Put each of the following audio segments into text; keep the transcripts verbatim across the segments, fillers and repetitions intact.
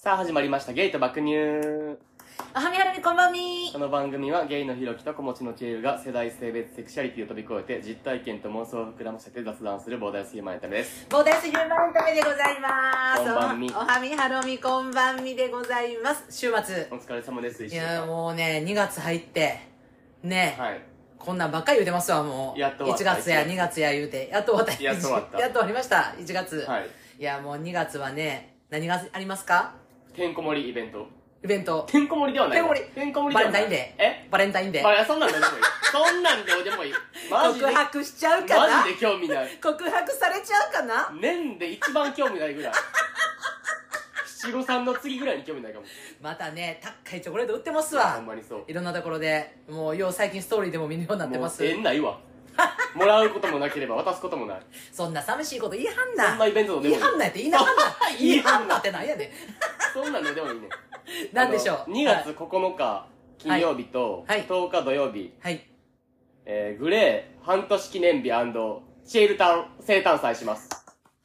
さあ始まりましたゲイと爆乳。 おはみはるみこんばんみ。 この番組はゲイのひろきと子持ちのちえるが世代性別セクシャリティを飛び越えて実体験と妄想を膨らませて雑談する膨大すぎるマネタメです。 膨大すぎるマネタメでございます。 こんばんみ。 おはみはるみこんばんみでございます。週末お疲れ様です。 いやもうねにがつ入ってね、 はい、 こんなんばっかり言うてますわ。もうやっと終わったいちがつやにがつや言うてやっと終わった。 やっと終わったやっと終わりましたいちがつ。 はい、 いやもうにがつはね何がありますか？ てんこ盛りイベント。 イベントてんこ盛りではない。 てんこ盛りてんこ盛りバではない。 レンタインデー。 えバレンタインデー。 バレそんなんどうでもいい。そんなんどうでもいい。マジで告白しちゃうかな。 マジで興味ない。 告白されちゃうかな。 年で一番興味ないぐらい。七五三の次ぐらいに興味ないかも。 またね高いチョコレート売ってますわ。 ほんまにそう。 いろんなところでもうよう最近ストーリーでも見るようになってます。 もう縁ないわ。もらうこともなければ渡すこともない。 そんな寂しいこと言いはんな。 そんなイベントでもいい。 言いはんなって言いなはんな。言いはんなってなんやねん。 そんなんででもいいね。 なんでしょう。 にがつここのか金曜日とはいとおか土曜日、 はい。 えー、グレー半年記念日&シェールタン生誕祭します。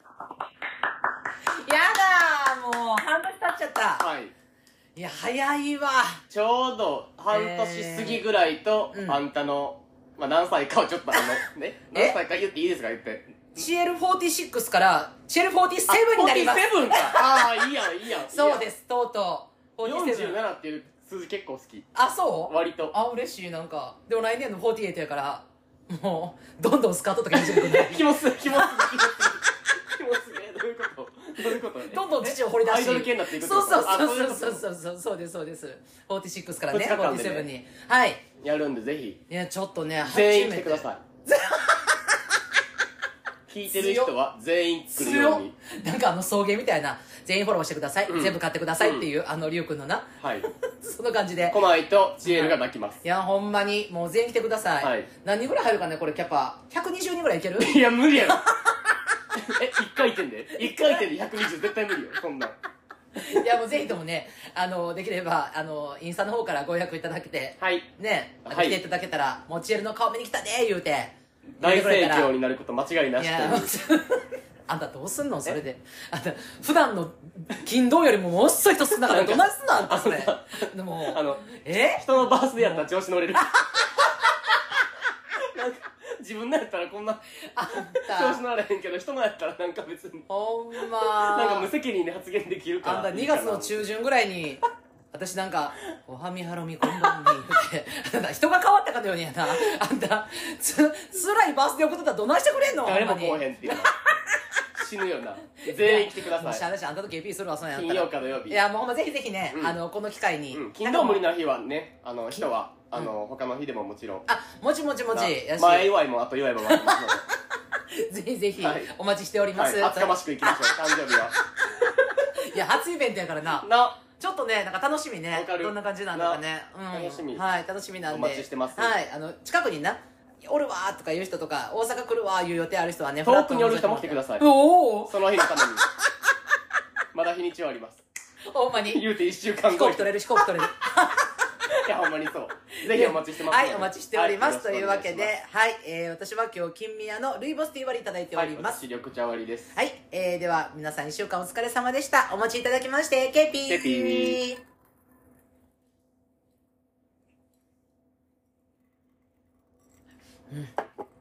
やだーもう半年経っちゃった。 はい。 いや早いわ。 ちょうど半年過ぎぐらいと、 えーうんあんたの、まあ何歳かをちょっとあの、ね、 え何歳か言っていいですか言って。 シーエルフォーティーシックス から シーエルフォーティーセブン になります。 フォーティーセブンか。ああ、いいやん、いいやん。。 そうですす、とうとう。フォーティーセブン。 よんじゅうななっていう数字結構好き。 あ、そう割と。 あ、嬉しい、なんか。でも来年のフォーティーエイトやから、もう、どんどんスカートとか始めてくる。 気もする、気もする、気もする。気もする。え、どういうことどういうことどんどん父を掘り出しアイドル系になっていくってそうことそうそうそうあそういうことそうそうそうそうですそうですフォーティーシックスからねふつかかんでねフォーティーセブンにはいやるんでぜひいやちょっとね全員来てくだいさい。聞いてる人は全員来るように。 なんかあの送迎みたいな全員フォローしてください、 うん全部買ってくださいっていう、あのりゅうくんのなはい。 その感じで来ないとチエルが泣きます。 いやほんまにもう全員来てください、 はい何人ぐらい入るかねこれキャパひゃくにじゅうにんぐらいいけるいや無理やろ。え、一回転で一回転でひゃくにじゅう絶対無理よ、そんなん。 いやもうぜひともねあのできればあのインスタの方からご予約いただけてはい。 ね、あのはい来ていただけたら、もうチエルの顔見に来たでー言うて大盛言うてくれたら況になること間違いないしやという。 あんたどうすんのそれであんた普段の金土よりもものすごい人少なかったらどないすんのあんたそれでもあの、 え人のバースデーやったら調子乗れる。なんか自分のやったらこんなあん調子た乗られへんけど、人のやったらなんか別に。 ほんまなんか無責任で発言できるから。 あんたにがつの中旬ぐらいに私なんか「おはみはろみこんばんみ」ってあんた人が変わったかのようにやなあんたつ辛いバースデー送ってたらどないしてくれんの誰もほんまに来おへんっていうの。死ぬよな。全員来てくだもうしゃさい。 あなしあんたと ケーピー するわそんなんやっ金たら曜か土曜日。 いやもうほんまぜひぜひね、 うんあのこの機会に、 うん、金土無理な日はね、あの人は、あの、他の日でももちろん。 あもちもちもちやし前祝いも後祝いもありますので。 ぜひぜひはいお待ちしております、 はい、厚かましくいきましょう、誕生日は。 いや初イベントやからなな、 ちょっとねなんか楽しみねわかるどんな感じなのかねなうん楽しみはい楽しみなんでお待ちしてますはいあの近くになおるわーとかいう人とか大阪来るわーいう予定ある人はね遠くにおる人も来てください。 おおその日のために。まだ日にちはあります。 ほんまに言うていっしゅうかんごに。 飛行機取れる飛行機取れるいや、ほんまにそう。ぜひお待ちしてますので。 はいお待ちしております、 はというわけよろしくお願いしではい、えー、私は今日金宮のルイボスティー割りいただいておりますはい、私、緑茶割りです。 はい、えー、では皆さんいっしゅうかんお疲れ様でしたお待ちいただきましてケーピーケーピーうん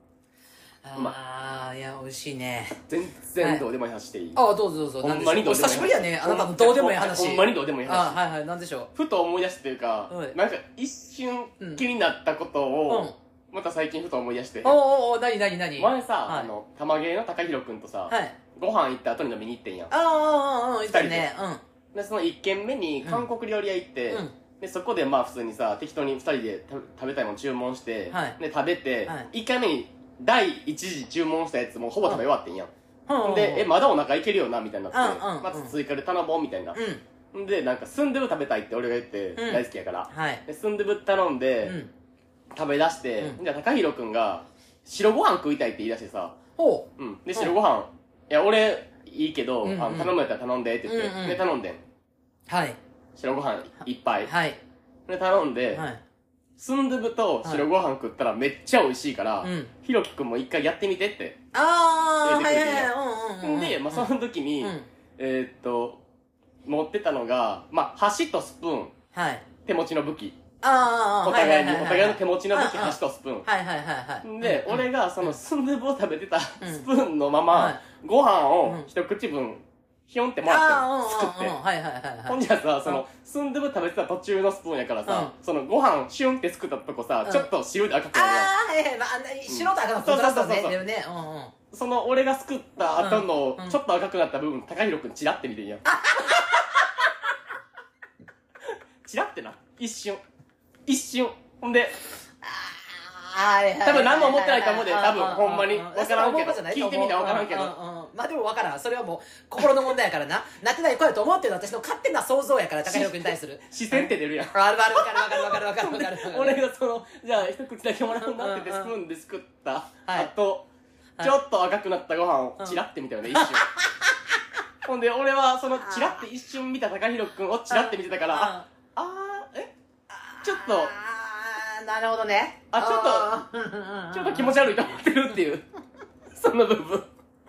ああいや美味しいね全然どうでもいい話していい、 ああどうぞどうぞほんまにどうでもいい久しぶりやねあなたのどうでもいい話ほんまにどうでもいい話。 あはいはいなんでしょふと思い出すというかはい、 なんか一瞬気になったことうを、また最近ふと思い出して。 おおおおなになになに前さ、 はいあの、玉芸の高弘くんとさ、 はいご飯行った後に飲みに行ってんやん。 ああああああいたねで、その一軒目に韓国料理屋行って、 うんで、そこでまあ普通にさ、適当に二人で食べ食べたいもの注文して、 はいで、食べて、 はい一回目に第一次注文したやつもほぼ食べ終わってんやん。 うんで、え、まだお腹いけるよなみたいになって、 うんうんまず追加で頼もうみたいな。 うんで、なんか、スンドゥブ食べたいって俺が言って、 うん大好きやから。 はいで、スンドゥブ頼んで、 うん食べ出して、 うんじゃあ高弘くんが、白ご飯食いたいって言い出してさ、 ほうん。で、白ご飯、いや、俺、いいけど、 うんうんあの頼むやったら頼んでって言って、 うんうんで、頼んでん。 うはい白ご飯いっぱい。 はいで、頼んで、 はいスンドゥブと白ご飯食ったらめっちゃ美味しいから、 うんひろきくんも一回やってみてって。 ああ入れてくれてるはいはいはいうんうんうんで、まあ、その時に、 うんえーっと、 持ってたのが、まあ、箸とスプーン、 はい。 手持ちの武器。 ああ、 お互いに、 ははははお互いの手持ちの武器、 うんうん箸とスプーン。 はいはいはいはい。 で、 うんうん俺がそのスンドゥブを食べてたんスプーンのまはまい、 ご飯をうん一口分、ひょんってもらって、 ああ、 すくってうんうんうん。。はいはいはいはい。 ほんじゃさ、その、スンドゥブ食べてた途中のスプーンやからさ、 うそのご飯シュンってすくったとこさう、んちょっと汁で赤くなるやん。 ああ、はいはい。まあ、あんなに白と赤のコントラストね、 そうそうそうそう出るね。うんうん。 その俺がすくった後のうんうんちょっと赤くなった部分、高弘くんチラって見てんやん。チラってな。一瞬。一瞬。ほんで、 はいはいはい。 多分何も思ってないと思うで多分ほんまにうう分からんけどそう思うことじゃない聞いてみたら分からんけどうううんまあでも分からん。それはもう心の問題やからな。なってない声やと思ってるのは私の勝手な想像やから、高弘君に対する。 視線って出るやん。 あるある分かる分かる分かる分かる分かる分かる。 俺がその、じゃあ一口だけもらうなって言ってスプーンですくった後、ちょっと赤くなったご飯をチラって見たよね、一瞬。ほんで俺はそのチラって一瞬見た高弘くんをチラって見てたから、あ、あー、えちょっと、 あー、なるほどね。 あちょっとあーちょっと気持ち悪いと思ってるっていう、その部分。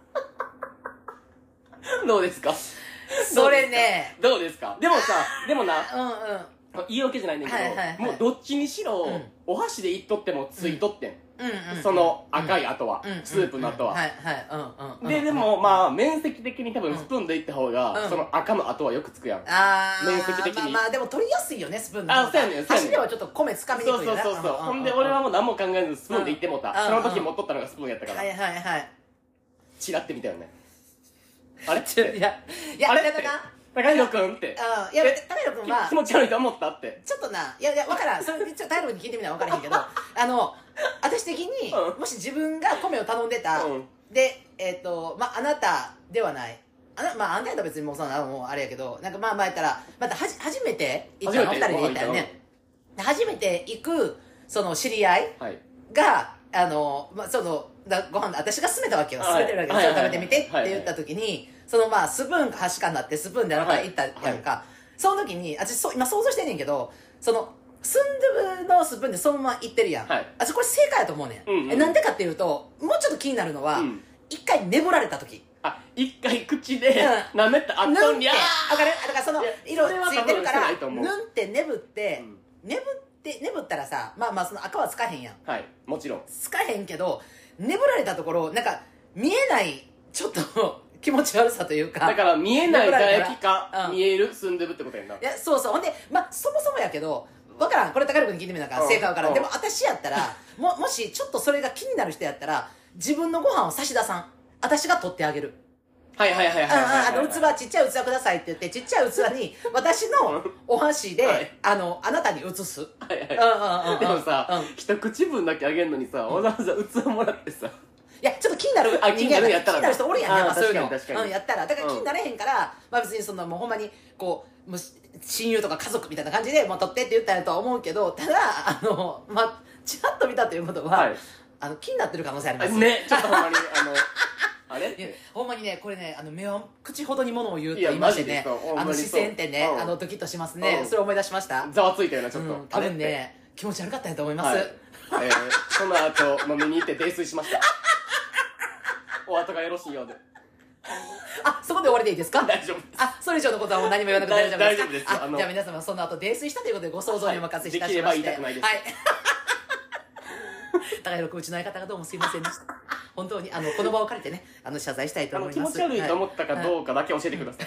どうですかそれね。 どうですかでもさ、でもな、 うんうん。 言い訳じゃないねんだけど、 はいはいはいもうどっちにしろ、 うんお箸でいっとってもついとってん。 うんうん、 その赤い跡は、 うんスープの跡は。 はいはいうんうんで、でもまあ、面積的に多分スプーンでいった方が、 うんその赤の跡はよくつくやん。 あー面積的にまあまあでも取りやすいよねスプーンのあそうやねんそうやねん箸ではちょっと米つかみにくいよなそうそうそうそう。ほんで俺はもう何も考えずスプーンでいってもうた。 うんその時持っとったのがスプーンやったから、 はいはいはいチラってみたよね。あれちょいやいやあれってだからな高弘くんって。 うんいやえ高弘君は気持ち悪いと思ったって。 ちょっとないやいや分からんそれちょっと高弘君に聞いてみな分からへんけどあの私的に、 うんもし自分が米を頼んでた、 うんでえっ、とまああなたではないあなまああんたやったら別にもうそんなもうあれやけどなんかまあまあやったらまたはじ初めて行ったの二初めて人で行ったよねで初めて行くその知り合いはい。 があの、まあ、そのだご飯私が勧めたわけよはい勧めてるわけよ、 はいちょっと食べてみてってはい言った時に、そのまあスプーンが端かになってスプーンであなた行ったやんか、その時に私そう今想像してんねんけどそのスンドゥブのスプーンでそのままいってるやん、 はいあこれ正解やと思うねん、 うんうんえなんでかっていうともうちょっと気になるのは、 うん一回眠られた時あ、一回口でうん舐めた後ぬんってに、あわかるだからそのいや色それはついてるから多分してないと思うぬんって眠って、 うん眠って眠ったらさまあまあその赤はつかへんやんーはい、もちろん。 つかへんけど眠られたところなんか見えないちょっと気持ち悪さというかだから見えない唾液かうん見えるスンドゥブってことやんな。 いやそうそうほんでまあそもそもやけど分からんこれ高野君に聞いてみなからうん正解分からうんんでも私やったらももしちょっとそれが気になる人やったら自分のご飯を差し出さん私が取ってあげるはいはいはいはいはいはいはい。 ああの器ちっちゃい器くださいって言ってちっちゃい器に私のお箸で、 はいあのあなたに移すはいはいうんうんうんうんでもさ、 うん一口分だけあげるのにさ、わざわざ器もらってさ、 いやちょっと気になるあ気になるやったら気になる人おるやんやっぱあーそういうの確かに確かにうん、やったらだから気になれへんから、まあ別にそんなもうほんまにこうもう親友とか家族みたいな感じでもう取ってって言ったんやとは思うけどただあのまあちらっと見たということは、 はいあの気になってる可能性ありますね、ちょっとほんまに、あの、あれっいやて。 ほんまにねこれねあの目は口ほどにものを言うといや言いましてねマジでそうほんまあの視にそう線ってね、 うんあのドキッとしますね、 うんそれ思い出しましたざわついたよな、ちょっと。 うん、多分ね気持ち悪かったんやと思います、 あれって。はい。えー、その後、飲みに行って泥酔しました。お後がよろしいようで。 あそこで終わりでいいですか大丈夫です。 あそれ以上のことはもう何も言わなくて大丈夫ですか大丈夫ですあのあじゃあ皆様その後泥酔したということでご想像にお任せいたしまして、 はいできれば言いたくないですはい高弘君うちの相方がどうもすいませんでした本当にあのこの場を借りてねあの謝罪したいとあの、 思います気持ち悪いと思ったかはいどうかだけ教えてください。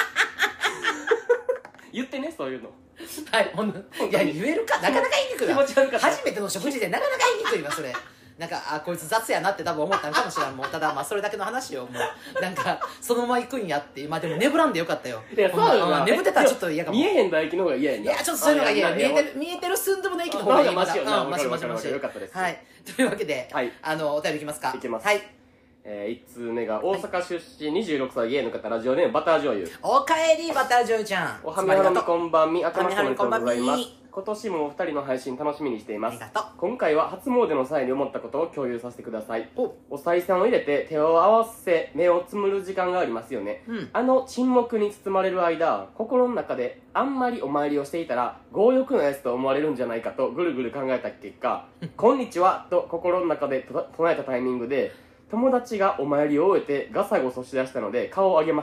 言ってね、そういうの。 はい、ほんといや言えるかなかなか言いにくいわ気持ち悪かった初めての食事でなかなか言いにくいわそれなんかあこいつ雑やなって多分思ったのかもしれんもうただまあそれだけの話よもうなんかそのまま行くんやってまあでも眠らんでよかったよいや、そうよな。 ん眠ってたらちょっと嫌かも見えへん唾液の方が嫌やんな。 いやちょっとそういうのが嫌や見えてる。 る見えてるスンドゥブの駅の方がいいあマシよなうんマシマシマシわかるわかるよかったですはいというわけで、 はいあのお便りいきますかいきますはいえー、いちつうめが大阪出身にじゅうろくさいゲイの方、ラジオネームバター醤油。 おかえりバタージョーちゃんおはみはらみこんばんみ、あけましておめでとうございおはみはらみこんばんますみ。 今年もお二人の配信楽しみにしていますありがとう。 今回は初詣の際に思ったことを共有させてください。 おお賽銭を入れて手を合わせ目をつむる時間がありますよね、 うんあの沈黙に包まれる間、心の中であんまりお参りをしていたら強欲なやつと思われるんじゃないかとぐるぐる考えた結果こんにちはと心の中でと唱えたタイミングで友達がお参りを終えてガサゴソしだしたので顔を上げました。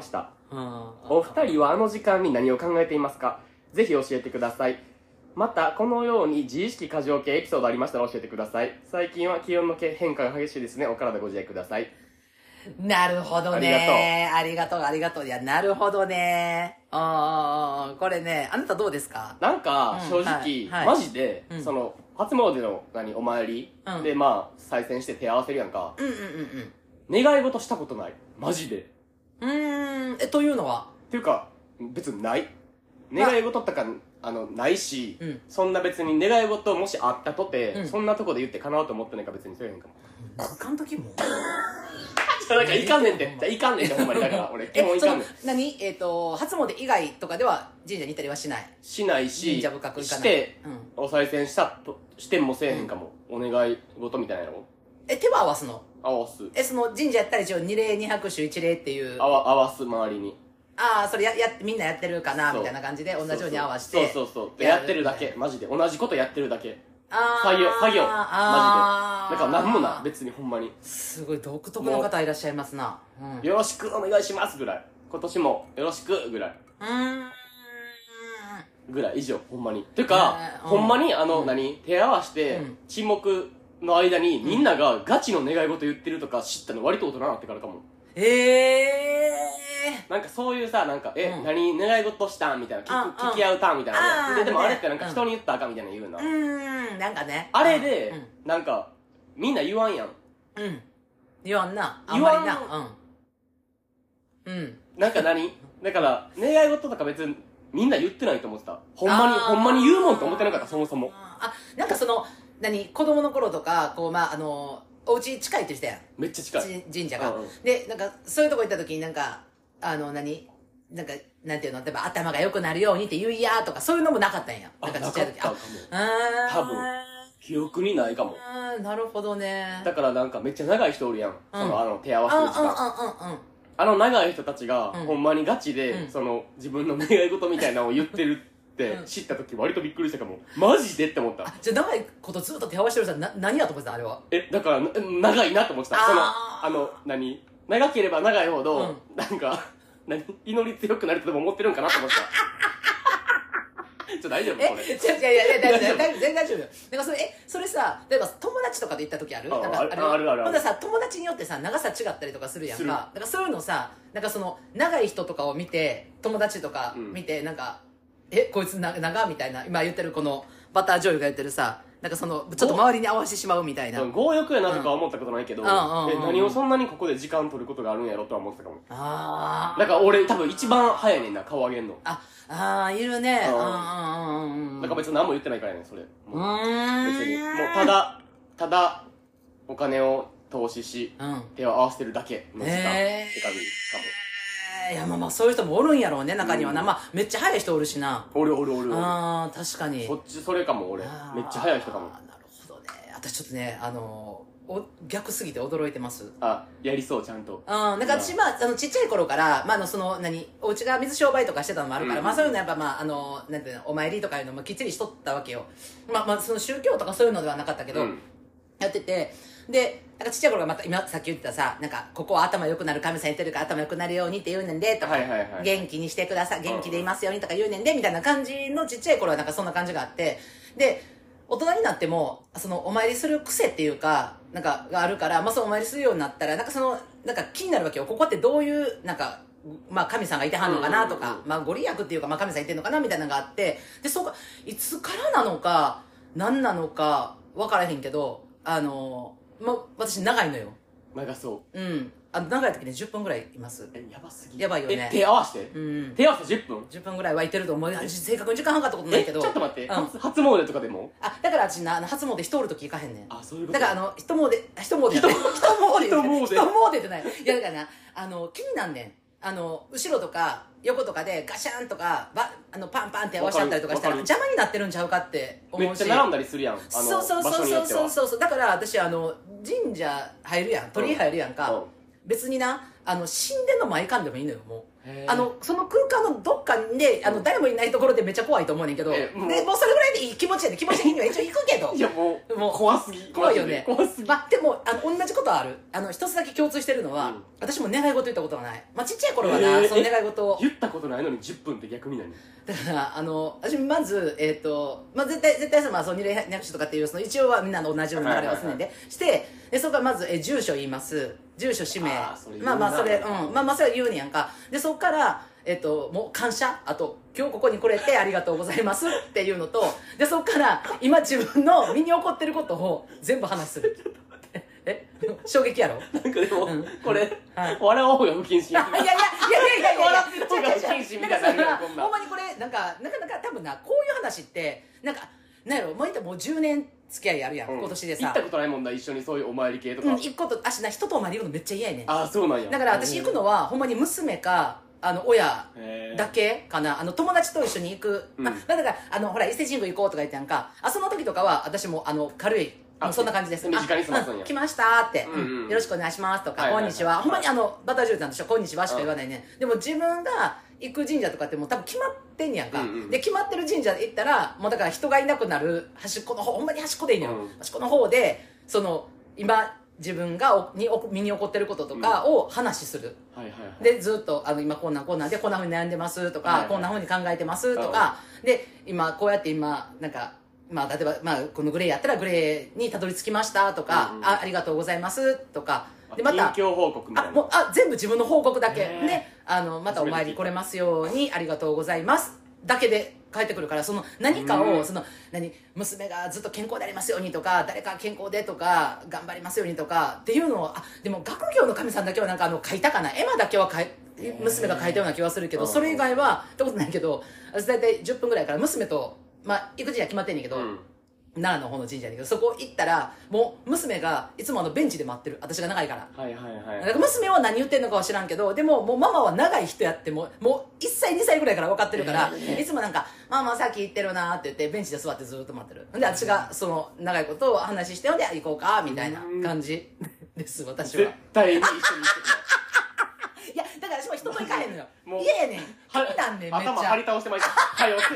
うん、 お二人はあの時間に何を考えていますか？ぜひ教えてください。またこのように自意識過剰系エピソードありましたら教えてください。最近は気温の変化が激しいですね。お体ご自愛ください。 なるほどね。ありがとうありがとう。いや、なるほどね。ああ、これね、あなたどうですか？ なんか正直、 うんはいはい、 マジで、 うん、 その初詣の何お参り、うん、でまあ再選して手合わせるやんか。 うんうんうんうん。 願い事したことない。マジで。 うーん、え、というのはっていうか、別にない。願い事とか、あの、ないし、うん、そんな別に願い事もしあったとて、うん、そんなとこで言って叶うと思ってないから別にせえへんかも。 あかんときもなんかいかんねんって。いかんねんってほんまに。だから俺、基本いかんねん。 何えっと、初詣以外とかでは神社に行ったりはしない？ しないし、 神社深く行かない。 して、うん、お賽銭したとしてもせえへんかも。うん、お願い事みたいなの。 え、手は合わすの？ 合わす。 え、その神社やったら一応二礼二拍手一礼っていう。 あわ、合わす周りに。 ああ、それや、や、みんなやってるかなみたいな感じで同じように合わせて。 そうそうそう。で、やってるだけ。マジで。同じことやってるだけ。 あ作業、作業。 マジで。だからなんもな、別にほんまに。 すごい独特の方いらっしゃいますな。 うん、よろしくお願いしますぐらい。今年もよろしくぐらい。 うーん。 ぐらい以上、ほんまに。てか、えー、ほんまにあの、うん、何手合わせて、うん、沈黙の間にみんながガチの願い事言ってるとか知ったの割と大人になってからかも。 えー、なんかそういうさ、なんか、え、うん、何願い事したんみたいな、聞, 聞き合うたんみたいな。で、でもあれってなんか人に言ったらあかんみたいな言うな。 うん、うん、なんかね。 あれで、うん、なんか、みんな言わんやん。 うん。言わんな。あんまりな。うん。うん。 なんか何だから、願い事とか別にみんな言ってないと思ってた。ほんまに、ほんまに言うもんと思ってなかった、そもそも。 あ、なんかその、何子供の頃とか、こう、まあ、あの、お家近いって言ってたやん。 めっちゃ近い。 神社が、 うんうん。 で、なんか、そういうとこ行った時になんか、あの、何なんか、なんていうの例えば頭が良くなるようにって言いやとか、そういうのもなかったんや。なんかちっちゃい時。 あ、なかったかも。あ多分、記憶にないかも。 ああ、なるほどね。 だからなんかめっちゃ長い人おるやん。うん、その、あの、手合わせる時間。 うんうんうんうん。 あの長い人たちが、うん、ほんまにガチで、うん、その、自分の願い事みたいなのを言ってるって知った時割とびっくりしたかも。マジでって思った。 じゃあ長いことずっと手合わせてる人はな何やと思ってたあれは。 え、だから長いなと思ってた。その、あの、何長ければ長いほど、うん、なんか、何祈り強くなるとでも思ってるんかなと思ってた。ちょっと大丈夫これ。 え、いやいやいや、大丈夫。全然大丈夫よ。なんかそれ、え、それさ、例えば友達とかで行った時ある？ あなんかあるあるある。 ほんでさ、友達によってさ、長さ違ったりとかするやんか。だからそういうのさ、なんかその、長い人とかを見て、友達とか見て、なんか、え、こいつな長みたいな、今言ってるこの、バター醤油が言ってるさ、なんかその、ちょっと周りに合わせてしまうみたいな。 強欲やなとか思ったことないけど、え、何をそんなにここで時間取ることがあるんやろとは思ってたかも。 ああ。 だから俺多分一番早いねんな、顔上げんの。 あ、ああ、いるね。うんうんうんうん。だから別に何も言ってないからね、それ。 うん。 別に。もうただ、ただ、お金を投資し、うん、手を合わせてるだけの時間って感じかも。 いや、まあまあ、そういう人もおるんやろうね、中にはな。うん、まあ、めっちゃ早い人おるしな。 おるおるおるおる。 ああ、確かに。 そっち、それかも、俺。めっちゃ早い人かも。 なるほどね。私ちょっとね、あのー、お逆すぎて驚いてます。 あ、やりそう、ちゃんと。 うん。なんか私、まあ、あの、ちっちゃい頃から、まあ、あの、その、何、お家が水商売とかしてたのもあるから、うん、まあ、そういうのやっぱ、まあ、あの、なんていうの、お参りとかいうのもきっちりしとったわけよ。まあ、まあ、その宗教とかそういうのではなかったけど、うん、やってて、で、なんかちっちゃい頃がまた、今さっき言ってたさ、なんか、ここは頭良くなる神さん言ってるから頭良くなるようにって言うねんで、とか、 はいはいはい、 元気にしてください、元気でいますようにとか言うねんで、みたいな感じのちっちゃい頃はなんかそんな感じがあって、で、大人になっても、その、お参りする癖っていうか、なんか、があるから、まあ、そのお参りするようになったら、なんかその、なんか気になるわけよ。ここってどういう、なんか、まあ、神さんがいてはんのかなとか、まあ、ご利益っていうか、まあ、神さんいてんのかなみたいなのがあって、で、そうか、いつからなのか、何なのか、わからへんけど、あの、まあ、私長いのよ。 長そう。 うん。あの、長い時ね、じゅっぷんぐらいいます。 え、やばすぎ。 やばいよね。 え、手合わせてうん。 手合わせじゅっぷん ?じゅっぷんぐらいはいてると思う。正確に時間計ったことないけど。 え、ちょっと待って。うん、初, 初詣とかでもあ、だから私な、初詣人おる時行かへんねん。 あ、そういうこと。 だからあの、人詣、人詣。 人詣。 人詣。 人詣。 人詣ってない。いや、だからな、あの、気になんねん。あの、後ろとか、横とかでガシャンとか、ば、あの、パンパンって合わしちゃったりとかしたら、邪魔になってるんちゃうかって思うし。 めっちゃ並んだりするやん。あの、 そうそうそうそうそうそう。だから私、あの、神社入るやん。鳥居入るやんか。うん、別にな、あの、神殿の前かんでもいいのよ、もう。あの、その空間のどっかで、あの、誰もいないところでめっちゃ怖いと思うねんけど、で、もうそれぐらいでいい気持ちやで、気持ち的には一応行くけど。 いや、もう、 うもう怖すぎ怖いよね。 怖すぎ。 まあ、でもあの同じことはある。あの一つだけ共通してるのは、うん、私も願い事言ったことがない。まあちっちゃい頃はな、えー、その願い事を言ったことないのにじゅっぷんって逆に何だからあの私まずえっ、ー、とまあ絶対絶対その、まあ、その二例百手とかっていうその一応はみんなの同じような流れをするんで、はいはいはい、してでそこからまずえ住所言います。住所氏名まあまあそれうんまあまあそれは言うねやんか。でそこからえっと、もう感謝あと今日ここに来れてありがとうございますっていうのとでそこから今自分の身に起こってることを全部話するえ衝撃やろなんかでも、うん、これ、はい、笑う方が不謹慎いやいやいやいやいやいや笑ってる方が不謹慎みたいななほんまにこれなんかなかなか多分なこういう話ってなんかなんやろもうもうじゅうねん付き合いあるやん、うん、今年でさ行ったことないもんな一緒にそういうお参り系とか、 うん、行くことあしな人とお参り行くのめっちゃ嫌やねんああそうなんやだから私行くのはほんまに娘かあの親だけかなあの友達と一緒に行く、うんまあ、だからあのほら伊勢神宮行こうとか言ってやんかあその時とかは私もあの軽いもうそんな感じです身近に済ますんや来ましたって、 うんうん、 よろしくお願いしますとか、はいはいはい、こんにちはほんまにあのバタージューさんとしてはこんにちはしか言わないね、うん、でも自分が行く神社とかってもう多分決まってんやんか、うんうん、で決まってる神社行ったらもうだから人がいなくなる端っこの方ほんまに端っこでいいのよ、うん、端っこの方でその今自分がに身に起こってることとかを話する、 うんはいはいはい、 でずっとあの今こんなんこんなんでこんなふうに悩んでますとか、はいはい、こんなふうに考えてますとかで今こうやって今なんかまあ例えば、まあ、このグレーやったらグレーにたどり着きましたとか、うんうん、あ, ありがとうございますとかでまた近況報告みたいなあもうあ全部自分の報告だけであのまたお参り来れますようにありがとうございますだけで帰ってくるからその何かをその何娘がずっと健康でありますようにとか誰か健康でとか頑張りますようにとかっていうのをあでも学業の神さんだけはなんかあの書いたかな絵馬だけは書い娘が書いたような気はするけどそれ以外はったことないけど私大体じゅっぷんぐらいから娘とまあ行く神社決まってんねんけど、うん奈良の方の神社だけどそこ行ったらもう娘がいつもあのベンチで待ってる私が長いからはいはいはいだから娘は何言ってんのかは知らんけどでももうママは長い人やってももういっさいにさいぐらいから分かってるから、えー、いつもなんか「ママさっき行ってるな」って言ってベンチで座ってずっと待ってるで私がその長いことを話してほんで行こうかみたいな感じです私は絶対に一緒に行ってくれいやだから私も人と行かへんのよ嫌やねん気になんねんめっちゃ頭張り倒してまいったはよせ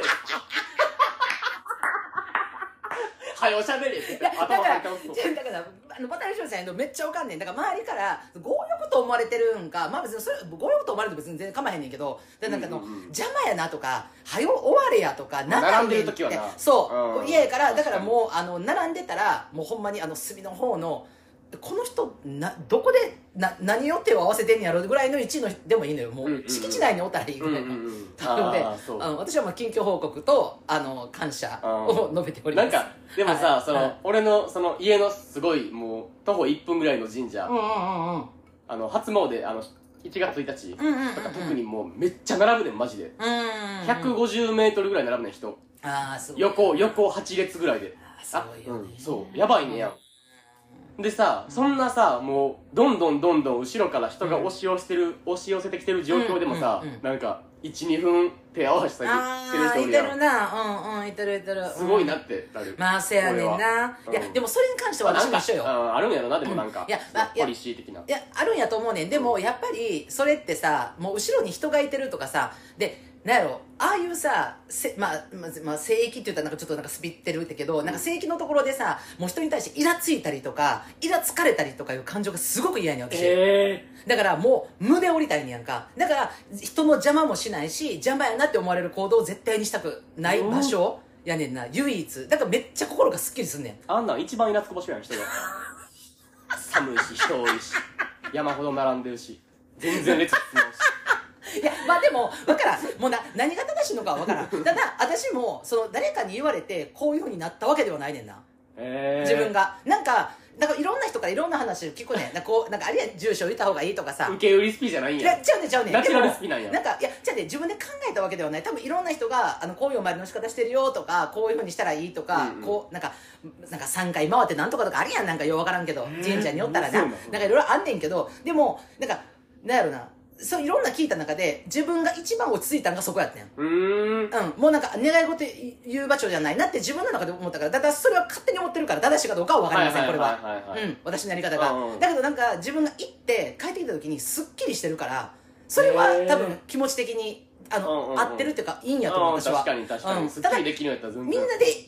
はよしゃべれって頭張り倒すとだからあのバタリションさんやのめっちゃわかんねんだから周りから強欲と思われてるんかまあ別にそれ強欲と思われると別に全然構わへんねんけどでなんかの、うんうん、邪魔やなとかはよ終われやとか並んでる時はなそう嫌やからだからもうあの並んでたらもうほんまにあの隅の方のこの人などこでな何を手を合わせてんやろうぐらいの位置のでもいいのよもう、うんうん、敷地内におったらいいぐらいの、うんうんうん、なのであの私はまあ近況報告とあの感謝を述べておりますなんかでもさ、はい、その、はい、俺のその家のすごいもう徒歩いっぷんぐらいの神社、 うんうんうんうん、 あの初詣あのいちがつついたちとか、うんうんうん、特にもうめっちゃ並ぶねんマジで、 うんうんうん、 ひゃくごじゅうメートルぐらい並ぶねん人あすごい横横はち列ぐらいであすごいよね、 うん、そうやばいねやんでさ、そんなさもうどんどんどんどん後ろから人が押し寄せてる、うん、押し寄せてきてる状況でもさ、うんうんうん、なんかいちにふん手合わせたりしてる人おるやんあーいてるなうんうんいてるいてるすごいなってなる、 うん、まあせやねんな、うん、いやでもそれに関しては私も一緒よあ, あるんやろなでもなんか、 うん、いやポリシー的ないやあるんやと思うねんでもやっぱりそれってさもう後ろに人がいてるとかさでなんやろああいうさせ、まあまあまあ、聖域って言ったらなんかちょっとなんかスピってるってけど、うん、なんか聖域のところでさもう人に対してイラついたりとかイラつかれたりとかいう感情がすごく嫌やねん私、 えー、 だからもう無で降りたいねんやんかだから人の邪魔もしないし邪魔やなって思われる行動を絶対にしたくない場所やねんな唯一だからめっちゃ心がすっきりすんねんあんなん一番イラつく場所やん人が寒いし人多いし山ほど並んでるし全然列進むしいやまあでも分からんもうな何が正しいのかは分からんただ私もその誰かに言われてこういうふうになったわけではないねんな、 えー、 自分がなんかなんかいろんな人からいろんな話を聞くねんなんかこうなんかあれや住所言った方がいいとかさ受け売りスピじゃないんやいやちゃうねんちゃうねんナチュラルスピなんやなんかいやちゃうねん自分で考えたわけではない多分いろんな人があのこういうお参りの仕方してるよとかこういうふうにしたらいいとか、うんうん、こうなんかなんかさんかい回ってなんとかとかあるやんなんかよう分からんけど神社におったらななんかいろいろあんねんけどでもなんかなんやろなそういろんな聞いた中で自分が一番落ち着いたのがそこやったんうーん、 うん、もうなんか願い事言う場所じゃないなって自分の中で思ったからだからそれは勝手に思ってるから正しいかどうかは分かりませんこれは、うん、私のやり方が、うん、だけどなんか自分が行って帰ってきた時にすっきりしてるからそれは多分気持ち的にあの、うんうんうん、合ってるっていうかいいんやと思う私は確かに確かに、うん、すっきりできるんやったら全然みんなで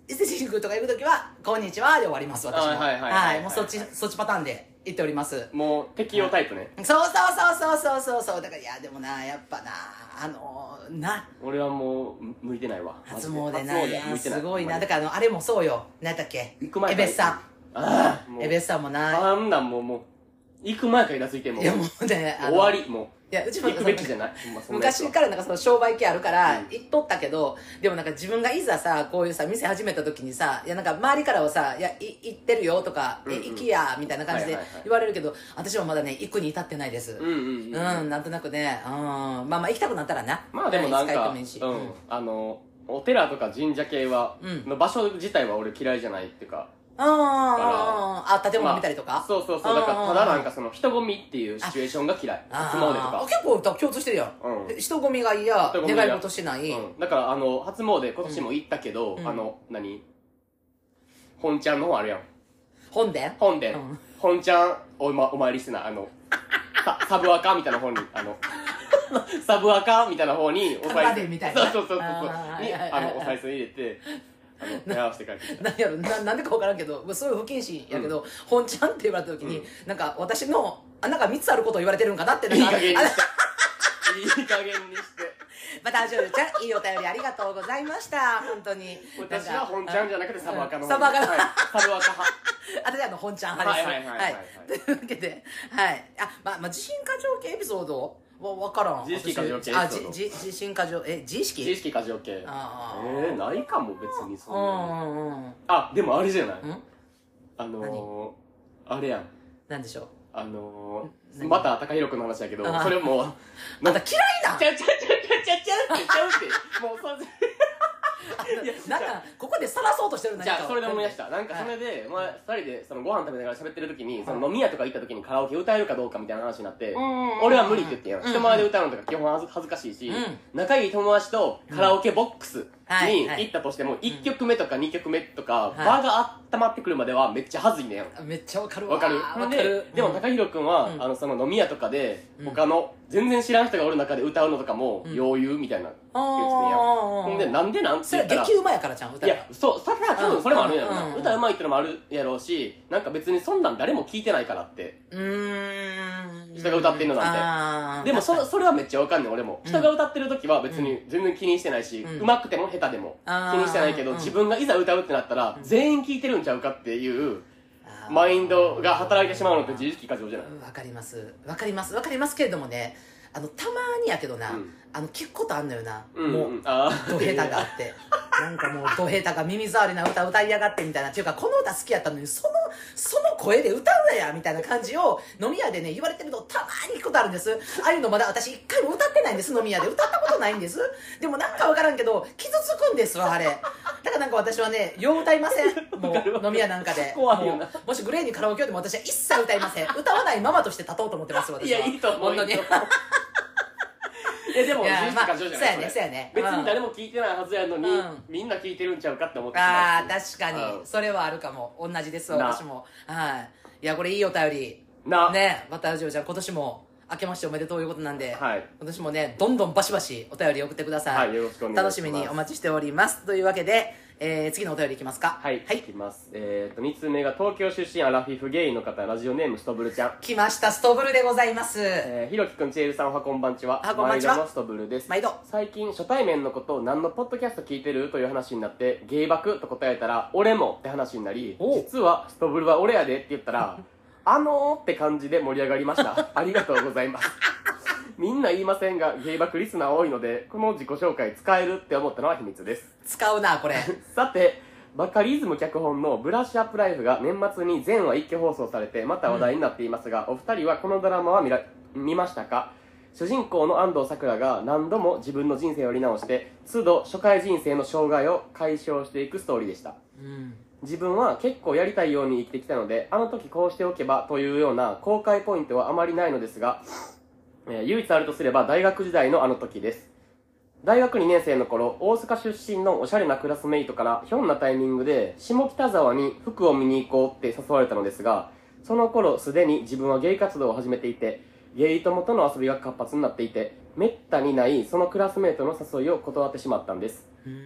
伊勢神宮とか行くときは「こんにちは」で終わります私も。 はいはいはいはいはいもうそっちそっちパターンで行っております。 もう適用タイプね。 そうそうそうそうそうそうそうだからいやでもなやっぱなあのな俺はもう向いてないわ。 初詣な初詣いや向いてないすごいなだからあのあれもそうよ何だっけ行く前エベッサああもうエベッサもなあんなんもうもう行く前からイラついてもういやもうねあの終わりもういやうちも行くべきじゃないほんまそんなやつは昔からなんかその商売系あるからうん行っとったけど、でもなんか自分がいざさこういうさ店始めた時にさいやなんか周りからはさ「いやい行ってるよ」とか「 うんうんえ行きや」みたいな感じではいはいはい言われるけど、私はまだね行くに至ってないですうんうんうんうん、なんとなくねうんまあまあ行きたくなったらなまあでもなんいつ行っかてもいいしうんあのお寺とか神社系はうんの場所自体は俺嫌いじゃないっていうかあーあ建物見たりとか、 まあそうそうそうだからただなんかその人混みっていうシチュエーションが嫌い初詣とかあー結構共通してるやん、 うん人混みが嫌人混みが願い事しない、 うんだからあの初詣今年も行ったけどうんあの何本ちゃんの方あるやん本殿本殿、 うん本ちゃんお,、ま、お参りしてなあのササブアカみたいな方にあのサブアカみたいな方におカナデみたいなそうそうそうそうあーにはいはいはいあのお賽銭入れてあのやらせて帰ってきたなんやろななんでか分からんけどすごい不謹慎やけど、本ちゃんって言われた時に、 うんなんか私のあなんかみっつあることを言われてるんかなってなんいいかあ加減にしていい加減にしてまたジョルちゃんいいお便りありがとうございました本当に私は本ちゃんじゃなくてサブアカの方サブアカのはいサブアカ派私あの本ちゃん派ですはいはいはいはいはいというわけではいあまあまあ自信過剰系エピソードわ分からん自意識過剰系エピソあードじじ自信過剰え自意識自意識過剰系あえー、ないかも別にそんなにうんうんうんあでもあれじゃないうんあのー、あれやんなんでしょうあのー、 何また高弘君の話だけどあーそれもあんた嫌いなちゃうちゃうちゃうちゃうちゃうちゃうってちゃうってもうそいやなんかここで晒そうとしてる何かじゃあそれで思い出したなんかそれで、まあ、ふたりでそのご飯食べながら喋ってる時にその飲み屋とか行った時にカラオケ歌えるかどうかみたいな話になって俺は無理って言ってんやんうん人前で歌うのとか基本恥ず恥ずかしいし、 うん仲いい友達とカラオケボックスはいはいに行ったとしてもいっきょくめとかにきょくめとか、 い場が温まってくるまではめっちゃ恥ずいねんめっちゃわかるわわかるわほんでかるでも高弘君は、 うんあのその飲み屋とかでうん他の全然知らん人がおる中で歌うのとかもうん余裕みたいなあ言っててんやんほんでなんでなんってそれ言ったら激うまやからちゃん歌がいやそうそれは多分それもあるんやろな、 うん歌うまいってのもあるやろうしなんか別にそんなん誰も聞いてないからってうーん人が歌ってんのなんてなんでもそそれはめっちゃわかんねん俺も、 うん人が歌ってる時は別に全然気にしてないし、 うんうまくても下手でも気あーにしてないけど、 うん自分がいざ歌うってなったら、 うん全員聞いてるんちゃうかっていうあーマインドが働いてしまうのって自意識過剰じゃない、 うんわかりますわかりますわかりますけれどもねあのたまにやけどな、 うんあの聞くことあんのよな、 うんもううんあード下手があってなんかもうド下手が耳障りな歌歌いやがってみたいなっていうかこの歌好きやったのにそのその声で歌うなやみたいな感じを飲み屋でね言われてるのたまに聞くことあるんですああいうのまだ私一回も歌ってないんです飲み屋で歌ったことないんですでもなんかわからんけど傷つくんですわあれだからなんか私はねよう歌いませんもう飲み屋なんかで怖いよなもうもしグレーにカラオケでも私は一切歌いません歌わないママとして立とうと思ってます私はいやいいと思う本当にいいと思ういやでもいや自意識過剰じゃない、 まあそうやねれそうやね別に誰も聞いてないはずやのに、 うんみんな聞いてるんちゃうかって思ってしまうああ確かにうんそれはあるかも同じですな私もはいいやこれいいお便りな、 ねまたジョーちゃん今年も明けましておめでとうということなんで、 はい今年もねどんどんバシバシお便り送ってください、 はいよろしくお願いします楽しみにお待ちしておりますというわけで、えー次のお便りいきますかはい、 はいいきます。えっ、と、みっつめが東京出身アラフィフゲイの方、ラジオネームストブルちゃん。 来ましたストブルでございます、 えー、ひろきくん、ちえるさん、おはこんばんちは。 あこんばんちは毎度のストブルです。 毎度最近、初対面のことを何のポッドキャスト聞いてるという話になって、ゲイバクと答えたら、俺もって話になり、 おう実はストブルは俺やでって言ったら、あのーって感じで盛り上がりました。ありがとうございます。みんな言いませんが、ゲイバクリスナー多いので、この自己紹介使えるって思ったのは秘密です。 使うなこれさて、バカリズム脚本のブラッシュアップライフが年末に全話一挙放送されてまた話題になっていますが、お二人はこのドラマは見ら見ましたか？主人公の安藤サクラが何度も自分の人生をやり直して都度初回人生の障害を解消していくストーリーでした。 うん自分は結構やりたいように生きてきたので、あの時こうしておけばというような後悔ポイントはあまりないのですが、えー唯一あるとすれば大学時代のあの時です。大学にねん生の頃、大阪出身のおしゃれなクラスメイトからひょんなタイミングで下北沢に服を見に行こうって誘われたのですが、その頃すでに自分はゲイ活動を始めていて、ゲイ友との遊びが活発になっていて、めったにないそのクラスメイトの誘いを断ってしまったんです。 うん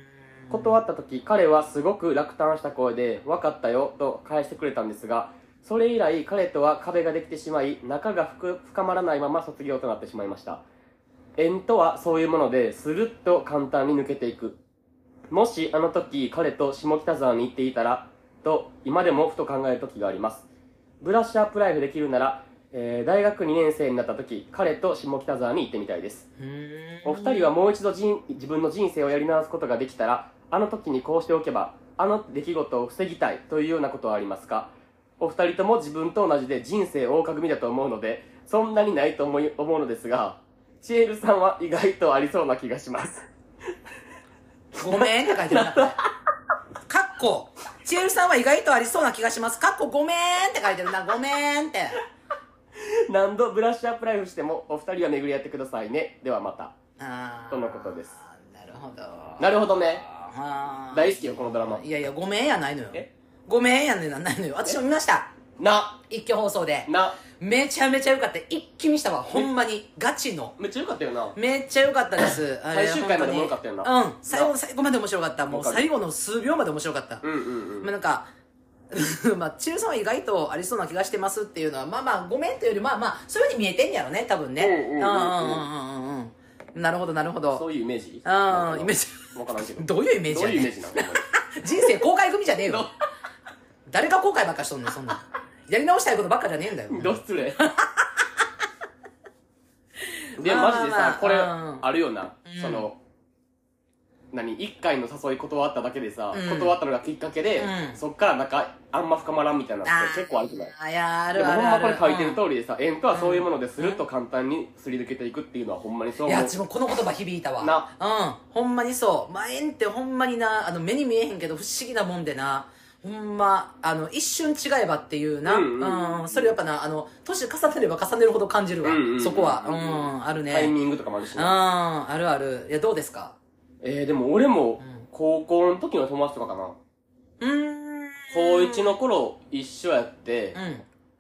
断った時彼はすごく落胆した声で「分かったよ」と返してくれたんですが、それ以来彼とは壁ができてしまい、仲が深深まらないまま卒業となってしまいました。縁とはそういうもので、スルッと簡単に抜けていく。もしあの時彼と下北沢に行っていたらと今でもふと考える時があります。ブラッシュアップライフできるなら、えー、大学にねん生になった時彼と下北沢に行ってみたいです。お二人はもう一度人自分の人生をやり直すことができたら、あの時にこうしておけばあの出来事を防ぎたいというようなことはありますか？お二人とも自分と同じで人生謳歌組だと思うので、そんなにないと思い思うのですが、チエルさんは意外とありそうな気がします。 ごめんって書いてるな。かっこ、チエルさんは意外とありそうな気がします。かっこごめんって書いてるな。ごめんって。 何度ブラッシュアップライフしてもお二人は巡り合ってくださいね。ではまた。 あとのことです。 なるほど。 なるほどね。 あ大好きよ、このドラマ。 いやいや、ごめんやないのよ。 えごめんやねんないのよ。私も見ました。 な。 一挙放送で。 な。 めちゃめちゃ良かった。一気見したわ。ほんまに。ガチの。 めっちゃ良かったよな。 めっちゃ良かったです。あれ最終回までも良かったよな。 うん。最後の最後まで面白かった。もう最後の数秒まで面白かった。 うんうんうん。 まあなんか、まあ、チエルさんは意外とありそうな気がしてますっていうのは、まあまあ、ごめんというより、まあまあ、そういうふうに見えてんやろね、多分ね。 うんうんうんうん。 うんうんうんうん。なるほど、なるほど。 そういうイメージ？ うん、イメージ。 わからんけど。 どういうイメージやねん。 どういうイメージなの？ 人生後悔組じゃねえよ。誰が後悔ばっかしとんねん、そんなん。やり直したいことばっかじゃねえんだよ。 どう失礼。でもマジでさ、これあるよな。その、何一回の誘い断っただけでさ、断ったのがきっかけで、そっからなんかあんま深まらんみたいなのって結構あるくない？ あ、いや、あるでもあるある。 ほんまこれ書いてる通りでさ、縁とはそういうものでするっと簡単にすり抜けていくっていうのはほんまにそう思う。 いや、私もこの言葉響いたわ。 な。 うん。ほんまにそう。まあ、縁ってほんまにな、あの、目に見えへんけど不思議なもんでな。ほんま、あの、一瞬違えばっていうな。うん。うん、それやっぱな、あの、年重ねれば重ねるほど感じるわ。そこは。うん、あるね。 タイミングとかもあるしね。うん、あるある。いや、どうですか？ えー、でも俺も、高校の時の友達とかかな。 うーん。 高一の頃一緒やって、 うん。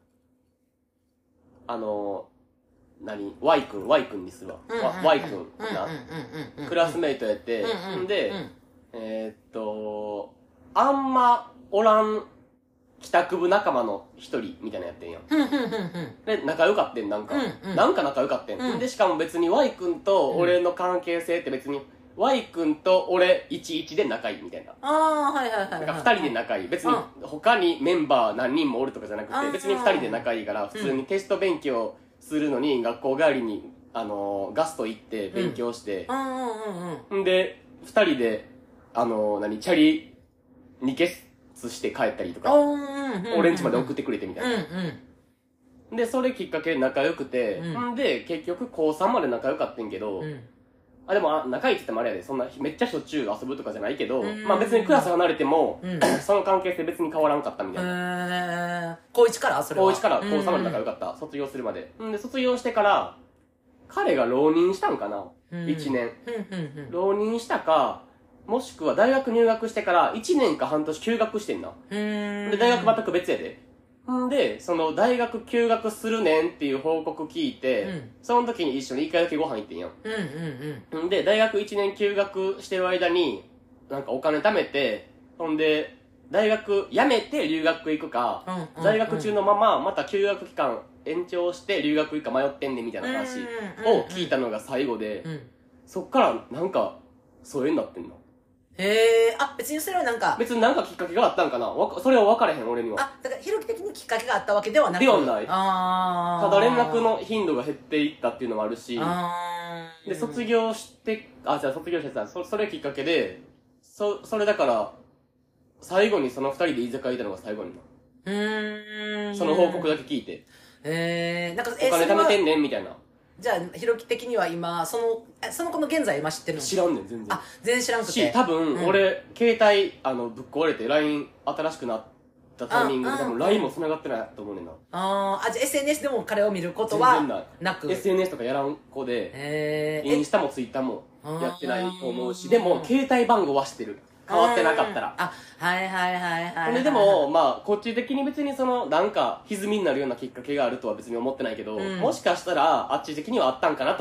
あの、何 ?Y 君、Y 君にするわ。Y 君な。クラスメイトやって、んで、えー、っと、あんまおらん帰宅部仲間の一人みたいなやってんやん。で、仲良かってん、なんか。なんか仲良かってん。で、しかも別に Y 君と俺の関係性って別に、Y 君と俺いちいちで仲いいみたいな。 ああ、はいはいはい。 なんかふたりで仲いい。別に他にメンバー何人もおるとかじゃなくて、別にふたりで仲いいから、普通にテスト勉強するのに学校帰りに、あのー、ガスト行って勉強して、んで、ふたりで、あのー、何、チャリにケツして帰ったりとか、俺ん家まで送ってくれてみたいな。で、それきっかけで仲良くて、んで、結局こうさんまで仲良かったんけど、あ、でも、仲いいって言ってもあれやで、そんな、めっちゃしょっちゅう遊ぶとかじゃないけど、まあ別にクラス離れても、その関係性別に変わらんかったみたいな。 高一からそれは高一から高さんまで仲良かった。卒業するまで。んで、卒業してから、彼が浪人したんかな？ いち 年。浪人したか、もしくは大学入学してからいちねんか半年休学してんな。で、大学全く別やで。んで、その大学休学するねんっていう報告聞いて、うん、その時に一緒に一回だけご飯行ってんやん。うんうんうん。で、大学いちねん休学してる間に、なんかお金貯めて、ほんで、大学辞めて留学行くか、うんうんうん、在学中のまままた休学期間延長して留学行くか迷ってんねんみたいな話を聞いたのが最後で、うんうんうん、そっからなんか、疎遠になってんの。 へえ、あ、別にそれはなんか。 別になんかきっかけがあったんかなわそれは分かれへん、俺には。 あ、だから、ひろき的にきっかけがあったわけではなくではない。 あただ連絡の頻度が減っていったっていうのもあるし、あで、卒業して、あ、じゃあ卒業してた、そそれきっかけで、そ、それだから、最後にその二人で居酒屋いたのが最後にな。うーん。その報告だけ聞いて。 へえ、なんか、 え、お金貯めてんねんみたいな。 じゃあ、ひろき的には今、その、その子の現在今知ってるの？ 知らんねん、全然。 あ、全然知らんくて。 し、多分、うん、俺、携帯、あの、ぶっ壊れて、ライン 新しくなったタイミングで、多分 ライン も繋がってないと思うねんな。 ああ、じゃあ エスエヌエス でも彼を見ることはなく。 エスエヌエス とかやらん子で、へインスタもツイッターもやってないと思うし、でも、携帯番号は知ってる。変わってなかったら。 あ、はいはいはいはい。 で、でも、まあ、こっち的に別にその、なんか、歪みになるようなきっかけがあるとは別に思ってないけど、うん、もしかしたら、あっち的にはあったんかなと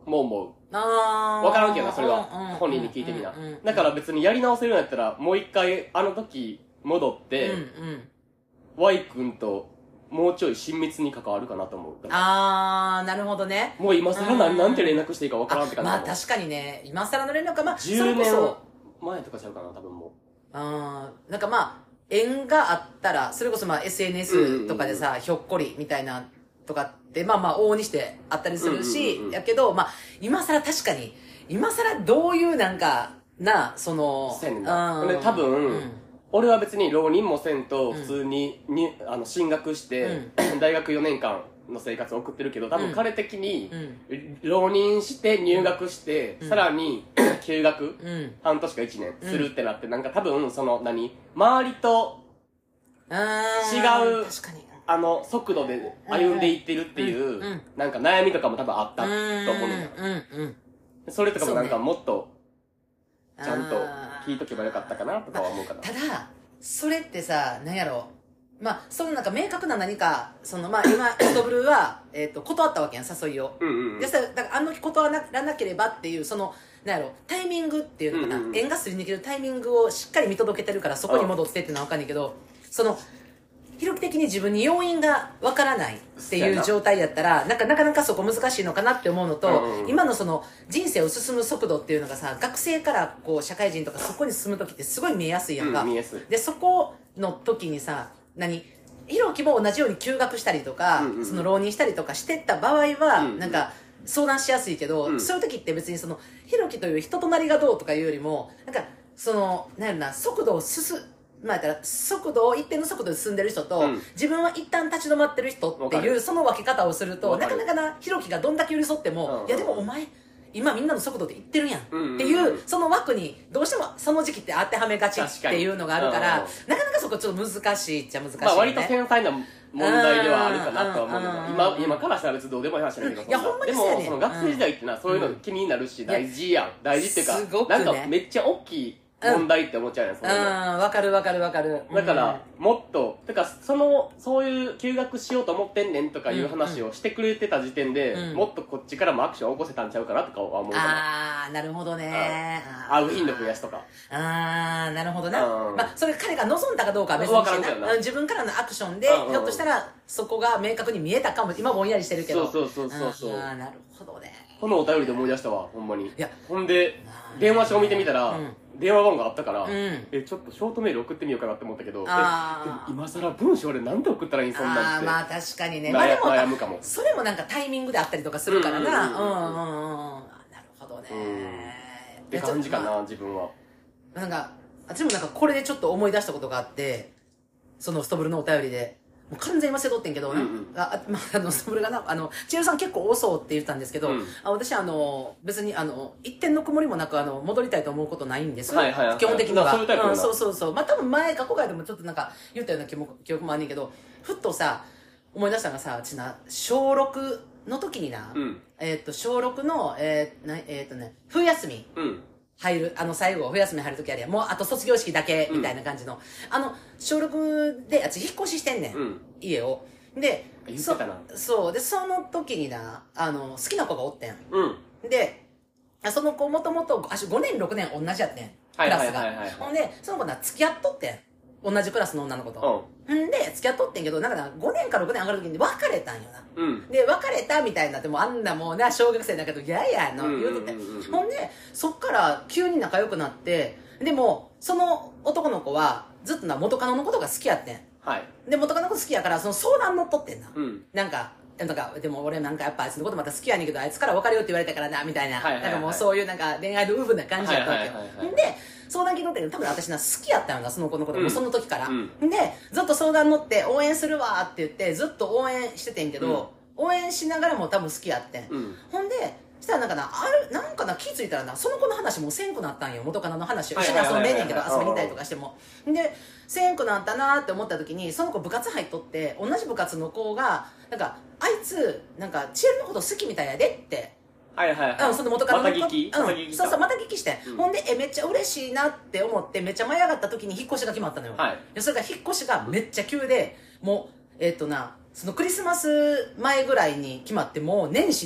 も思う。 あー。 わからんけどな、それは。 うんうん本人に聞いてみなうんうんうん。 だから別にやり直せるんやったら、もう一回あの時戻って、 うんうん。 Y 君ともうちょい親密に関わるかなと思う。 あー、なるほどね。 もう今更何なんて連絡していいかわからんって感じまあだもん。 確かにね、今更の連絡は、まあ、そ 10 れこ年そ、 前とかちゃうかな、多分もう。 あー、なんかまあ、縁があったら、それこそまあ エスエヌエス とかでさ、ひょっこりみたいなとかって、まあまあ往々にしてあったりするし、 うんうんうんうんやけど、まあ、今更確かに、今更どういうなんか、な、その、 そうやねんな。 うんで多分、 うん俺は別に浪人もせんと普通に、にあの進学して、大学よねんかんの生活を送ってるけど、多分彼的に、浪人して入学して、 うんさらに休学、 うん。 半年かいちねんするってなって、なんか多分その何周りとあー違う確かに。 あの速度で歩んでいってるっていう、 うんうんなんか悩みとかも多分あったと思うねんだ。 うんうん。 それとかもなんかもっとちちゃんと聞いとけばよかったかなとかは思うかな。 ただ、それってさ、なんやろ。まあ、そのなんか明確な何か、そのまあ今、コトブルは、えっと、断ったわけやん、誘いを。 うんうんうんでさ、だからあの時断らなければっていう、その、なんやろ、タイミングっていうのかな、 うんうんうん縁がすり抜けるタイミングをしっかり見届けてるから、そこに戻ってっていうのはわかんないけど、その、ひろき的に自分に要因がわからないっていう状態やったら、なんかなかなかそこ難しいのかなって思うのと、 うんうん今のその人生を進む速度っていうのがさ、学生からこう社会人とかそこに進む時ってすごい見えやすいやんか。 うん見えやすいで、そこの時にさ、何ひろきも同じように休学したりとか、 うんうんうんその浪人したりとかしてった場合は、 うんうんなんか相談しやすいけど、 うんそういう時って別にその、ひろきという人となりがどうとかいうよりも、なんか、その、なんやろな、速度を進まあ、言ったら速度を一定の速度で進んでる人と、 うん自分は一旦立ち止まってる人っていうわかるその分け方をするとわかるなかなかなひろきがどんだけ寄り添っても、 うんいやでもお前今みんなの速度で行ってるやん、 うんうんうんっていうその枠にどうしてもその時期って当てはめがちっていうのがあるから、 確かなかなかそこちょっと難しいっちゃ難しいよね、 まあ割と繊細な問題ではあるかなとは思うけど、 うん今今からしたら別にどうでもいい話だけど、 いやほんまにでそうやねもその学生時代ってのはそういうの気になるし、大事やん大事っていうかすごくねなんかめっちゃ大きい問題って思っちゃうやん、そういうのうんわかるわかるわかるだから、もっと、てか、その、そういう休学しようと思ってんねんとかいう話をしてくれてた時点で、 うんもっとこっちからもアクションを起こせたんちゃうかなとかは思うかな。 ああなるほどね会う頻度増やすとか。 ああなるほどな、 うんまあ、それ彼が望んだかどうかは別にわからんけどなうん自分からのアクションで、 うんうんひょっとしたらそこが明確に見えたかも今ぼんやりしてるけどそうそうそうそうそうああなるほどねこのお便りで思い出したわ、ほんまに。 いやほんで、電話帳見てみたら、 うん電話番号あったから、 うんえ、ちょっとショートメール送ってみようかなって思ったけど、えあーでも今更文章俺なんで送ったらいいんそんなんって。 ああまあ確かにねまあ悩でも悩むかも。 それもなんかタイミングであったりとかするからなううんんうんうんうんあなるほどねうんって感じかいやちょっな、自分は。 となんか私もなんかこれでちょっと思い出したことがあってそのストブルのお便りでもう完全に忘れとってんけど、 うんうんああまあ、あのストブルがなあの千代さん結構多そうって言ったんですけど、 うんあ私あの別にあの一点の曇りもなくあの戻りたいと思うことないんです、 はいはいはい基本的にはまあそういうタイプなんだんそうそうそうまあ多分前か今回でもちょっとなんか言ったような記憶記憶もあんねんけどふっとさ思い出したのがさうちな小ろくの時にな、 うん。 えーっと小ろくのえーなえーっとね冬休みうん。 入る、あの最後、冬休み入るときあるやん。もうあと卒業式だけ、みたいな感じの。あの、小ろくで、あっち引っ越ししてんねん。 うん家を。で、 言ってたなそそう。で、その時にな、あの、好きな子がおってん。 うん。 で、あその子もともと、あごねん、ろくねん同じやってん。クはいラスがはいはいはい。 ほんで、その子な、付き合っとってん。同じクラスの女の子と。んで、付き合っとってんけど、なんかな、ごねんかろくねん上がる時に別れたんよな。 うん。うん。 で、別れたみたいになって、もうあんなもうな、小学生だけど、嫌やの、 うん言うとって。 うんうんうんほんで、そっから急に仲良くなって、でも、その男の子は、ずっとな、元カノのことが好きやってん。 はい。 で、元カノのこと好きやから、その相談乗っとってんな。 うん。 なんか、なんか、でも俺なんかやっぱあいつのことまた好きやねんけど、あいつから別れようって言われたからな、みたいな。 はいはいはいなんかもうそういうなんか恋愛のウブな感じやったわけよはいはいはいはい。 んで、相談聞いとってんけど、多分私な、好きやったよな、その子のこと。 うんもうその時から。 うんで、ずっと相談乗って応援するわって言って、ずっと応援しててんけど、応援しながらも多分好きやってん。 うん。 ほんで、したらなんかな、ある、なんかな、気づいたらな、その子の話もうせんくなったんよ、元カノの話を。一緒に遊んでんねんけど、 はいはいはいはい遊びに行ったりとかしても。で、せんくなったなーって思った時に、その子部活入っとって、同じ部活の子が、なんか、あいつ、なんか、チエルのこと好きみたいやでって、 はいはいはい。 うん、その元カノの子また聞きまた聞うん、 きそうそう、また聞きして、 うんほんで、え、めっちゃ嬉しいなって思って、めっちゃ舞い上がった時に引っ越しが決まったのよ。 はいでそれが引っ越しがめっちゃ急で、もう、えっとな、そのクリスマス前ぐらいに決まって、もう年始で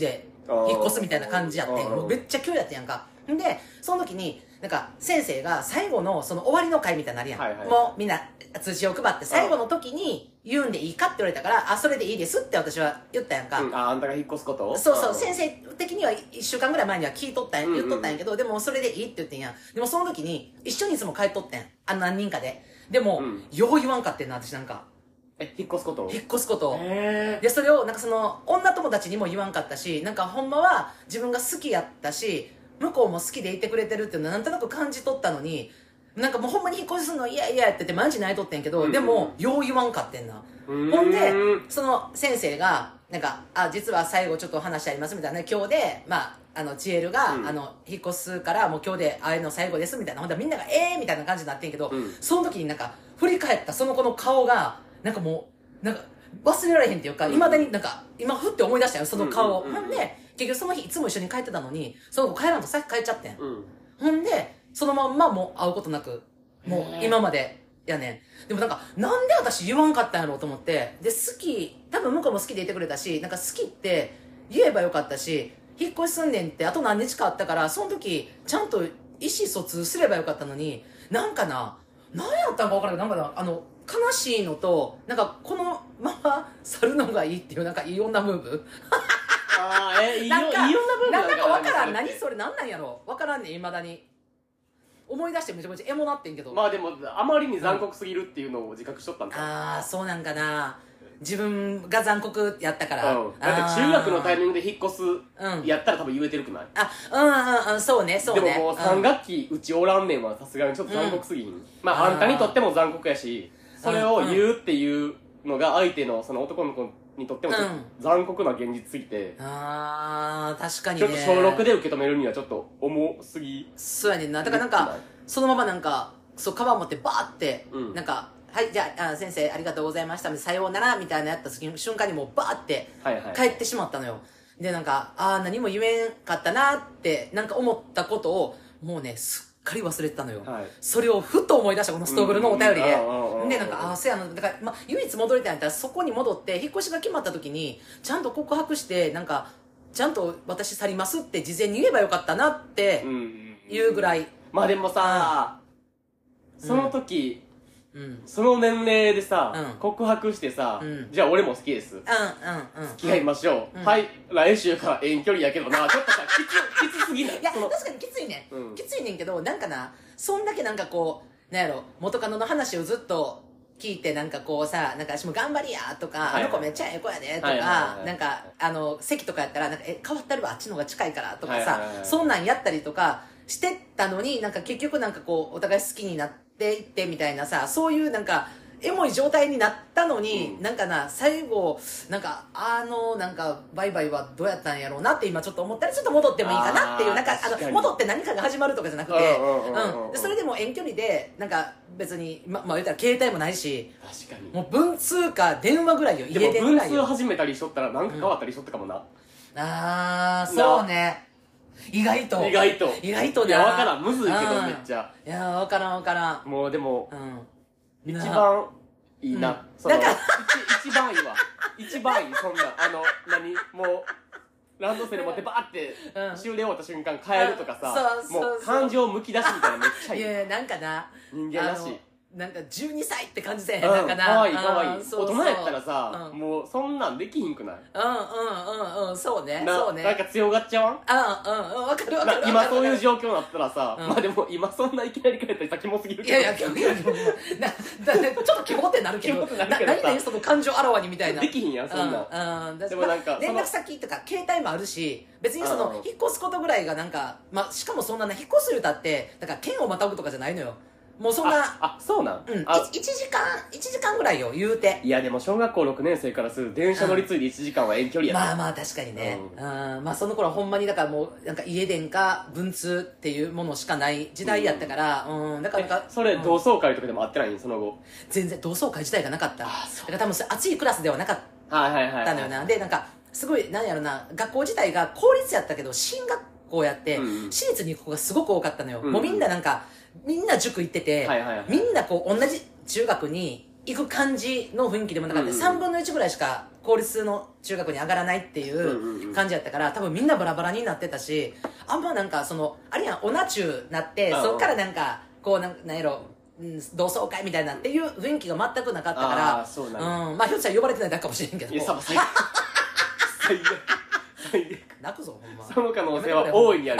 引っ越すみたいな感じやってん。 うんもうめっちゃ急やってんやんか。んで、その時に、なんか、先生が最後の、その終わりの会みたいになるやん。 はいはいもうみんな通知を配って、最後の時に言うんでいいかって言われたから、あ、それでいいですって私は言ったやんか。 うん、あ、あんたが引っ越すことをそうそう、 ん先生的にはいっしゅうかんぐらい前には聞いとったんや、言っとったんやけど、でもそれでいいって言ってんやん。でもその時に、一緒にいつも帰っとってん。あの何人かで。でも、 うんよう言わんかってんな、私なんか。 え、引っ越すことを引っ越すことを。 へで、それを、なんかその、女友達にも言わんかったし、なんかほんまは自分が好きやったし、向こうも好きでいてくれてるっていうのはなんとなく感じ取ったのに、なんかもうほんまに引っ越しするの嫌嫌やって言って毎日泣いとってんけど、 うんでも、よう言わんかってんな。 うーんほんで、その先生が、なんか、あ、実は最後ちょっとお話ありますみたいな、今日で、まあ、あの、チエルが、 うんあの、引っ越すから、もう今日で会えるの最後ですみたいな。ほんでみんなが、えーみたいな感じになってんけど、 うんその時になんか、振り返ったその子の顔が、なんかもう、なんか、忘れられへんっていうか、 うん未だになんか、今ふって思い出したよ、その顔を。 うんうんうんうんほんで、結局その日いつも一緒に帰ってたのに、その子帰らんとさっき帰っちゃってん。 うん。 ほんで、そのまんまもう会うことなく、もう今までやねん。でもなんか、なんで私言わんかったんやろうと思って、で、好き、多分向こうも好きでいてくれたし、なんか好きって言えばよかったし、引っ越しすんねんってあと何日かあったから、その時、ちゃんと意思疎通すればよかったのに、なんかな、何やったんか分からんけど、なんかな、あの、悲しいのと、なんかこのまま去るのがいいっていう、なんかいい女ムーブあー、え、いいよ、いいなんか、 ような部分なんだか分からん。何れってそれ、なんなんやろ分からんねん、未だに。思い出してめちゃめちゃエモなってんけど。 まあでも、あまりに残酷すぎるっていうのを自覚しとったんだ。 ああ、そうなんかな。自分が残酷やったから。 うん。だって中学のタイミンングで引っ越すうんやったら多分言えてるくない？ あ、うんうんうん、そうね、そうね。 でももうさんん学期うちおらんねんはさすがにちょっと残酷すぎひん。まああんたにとっても残酷やし、それを言うっていうのが相手のその男の子にとってもちょっと残酷な現実すぎて、 ああ、確かにね。 ちょっと小ろくで受け止めるにはちょっと重すぎ。 そうやねんな。だからなんか、そのままなんか、そう、カバン持ってバーって、 うんなんか、はい、じゃあ、あ先生ありがとうございました。さようなら、みたいなやった瞬間にもうバーってはいはい。 帰ってしまったのよ。で、なんか、ああ、何も言えんかったなって、なんか思ったことを、もうね、すっかり忘れてたのよ。 はい。 それをふと思い出した、このストーブルのお便りで。 うんうんうんうんで、なんか、ああ、そうやな。だから、まあ、唯一戻りたいんやったら、そこに戻って、引っ越しが決まった時に、ちゃんと告白して、なんか、ちゃんと私去りますって事前に言えばよかったなってうんうん。 言うぐらい。 まあでもさ、その時、 うん。 その年齢でさ、 うん告白してさ、 うんじゃあ俺も好きです。 うん、うん、うん。 付き合いましょう。 うんはい、来週から遠距離やけどな、ちょっとさ、きつ、きつすぎないいや、 その確かにきついね、 うんきついねんけど、なんかな、そんだけなんかこう、なんやろ、元カノの話をずっと聞いて、なんかこうさ、なんか私も頑張りやとか、 はいはいあの子めっちゃええ子やでとか、 はいはいはいなんか、あの、席とかやったら、なんか、え、変わったるわ、あっちの方が近いからとかさ、 はいはいはいはいそんなんやったりとかしてたのに、なんか結局なんかこう、お互い好きになっていってみたいなさ、そういうなんか、エモい状態になったのに、 うんなんかな、最後、なんか、あの、なんか、バイバイはどうやったんやろうなって今ちょっと思ったら、ちょっと戻ってもいいかなっていう、 あーなんか、あの、 確かに戻って何かが始まるとかじゃなくて、 うんうんうんうんうん。でそれでも遠距離で、なんか、別に、ま、まあ言ったら携帯もないし、 確かに。 もう文通か電話ぐらいよ、家でも文通電ぐらいよ。 始めたりしとったらなんか変わったりしとったかもな。 あー、そうね。意外と。 意外と。 意外とな。 いや、わからん。むずいけど、 うんめっちゃ。 いや、わからんわからん。 もうでも、 うん。 一な番いいな。 うんそのだから一一番いいわ。一番いい、そんな。あの、何もう、ランドセル持ってバーってうん終電終わった瞬間帰るとかさ、 うんそうそうそうもう感情むき出しみたいなめっちゃいい。 いやいや、なんかな、 人間らしい。 あのなんかじゅうにさいって感じせえへん、 うん、 なんかな。 かわいいかわいい。大うんそうそう人やったらさ、 うんもうそんなんできひんくない？ うんうんうんうん、そうね。 なそうね。 なんか強がっちゃわん？ うんうんうん、わかるわかなる。 今そういう状状況になったらさ、 うんまあでも今そんないきなり帰ったりさキモすぎるけど。 いやいや、いやいやいやな、だね、ちょっとキモってなるけど、 キモってなるけどさな何々その感情あらわにみたいな。 できひんやん、そんなん。 うん、うん。だでもなんかまあ連絡先とか携帯もあるし、別にその、 うん引っ越すことぐらいがなんか、まあ、しかもそんなね、引っ越す言うたって、だから県をまたぐとかじゃないのよ。もうそんな、 あ、あ、そうなん？ うん、 あいちじかん、いちじかんぐらいよ、言うて。 いやでも小学校ろくねん生からする電車乗り継いでいちじかんは遠距離やまあまあ確かにね、 ううんまあその頃はほんまにだからもうなんか家電か文通っていうものしかない時代やったから、うんだからなんかそれうん同窓会とかでも会ってないんその後。 全然同窓会自体がなかっただあそうから多分それ熱いクラスではなかっはいはいはい。 たのよな、でなんかすごいなんやろな、学校自体が公立やったけど進学校やって、 うんうん私立に行く子がすごく多かったのよ、 うんうんもうみんななんかみんな塾行ってて、 はいはいはいみんなこう同じ中学に行く感じの雰囲気でもなかった、うんうん、さんぶんのいちぐらいしか公立の中学に上がらないっていう感じやったから、多分みんなバラバラになってたし、あんまなんかそのあれやん、オナチュなって、そっからなんかこうなんなんやろ、うん、同窓会みたいなっていう雰囲気が全くなかったから、 そうなん、 うん、まあひょっとしたら呼ばれてないだけかもしれんけど、いや最悪最悪最悪泣くぞほんま、 その可能性は大いにある